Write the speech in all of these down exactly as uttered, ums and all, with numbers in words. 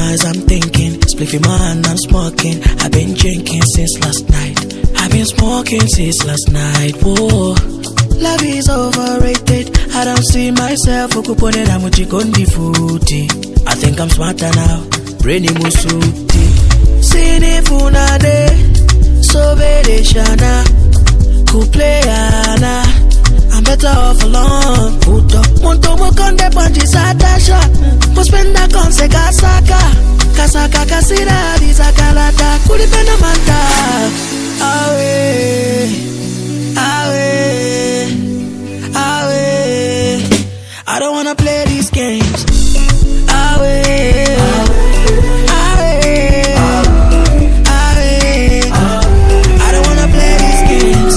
eyes, I'm thinking. Spliff in my hand, I'm smoking. I've been drinking since last night. I've been smoking since last night. Whoa. Love is overrated. I don't see myself. Ukupone na mujikondi futi. I think I'm smarter now. Brainy musuti. Sini funade. So very shana. Kupleana. I'm better off alone. Puto. Munto mukonde panji satasha. Muspenda konse kasaka. Kasaka kasira bisakalata. Kulipena manta. Awe. Awe. Awe. I don't wanna play these games. Awe. Awe. Awe. I don't wanna play these games.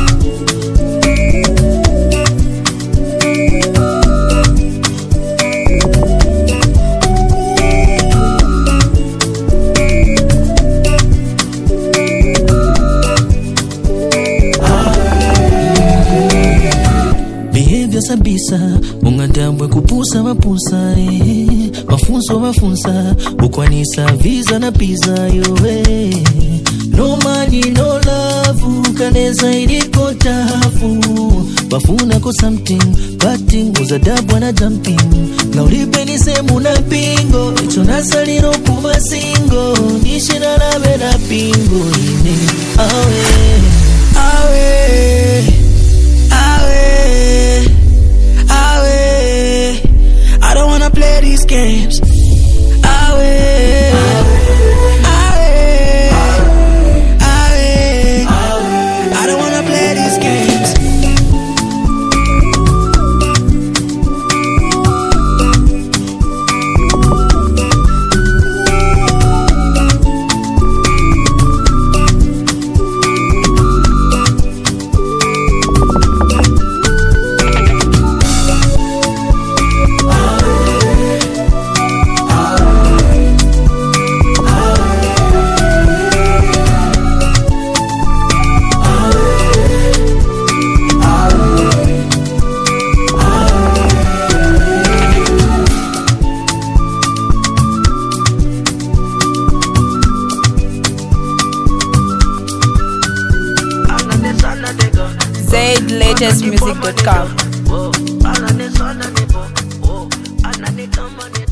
Sabisa, ungadambwe kupusa mapusa eh. Mafunso mafunsa, ukwanisa visa na pizza yo eh. No money, no love, kaneza iliko tafu. Bafuna ko something, batting, uzadabwa na jumping. Na ulipe ni semu na pingo, icho nasaliro kuma singo. Nishi na labe na pingo, ine awe, awe, awe. Awe, I don't wanna play these games. Awe, awe, awe, I don't wanna play these games. Zaid latest music dot com.